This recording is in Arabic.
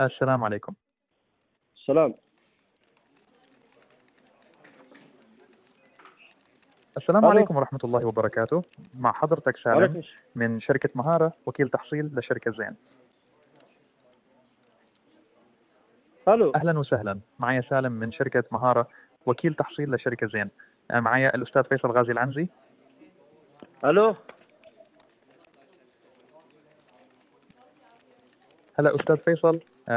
السلام عليكم. سلام. السلام الو. عليكم ورحمة الله وبركاته. مع حضرتك سالم وعليكم من شركة مهارة، وكيل تحصيل لشركة زين. الو. أهلا وسهلا، معي سالم من شركة مهارة، وكيل تحصيل لشركة زين. معي الأستاذ فيصل غازي العنزي. الو. هلا أستاذ فيصل.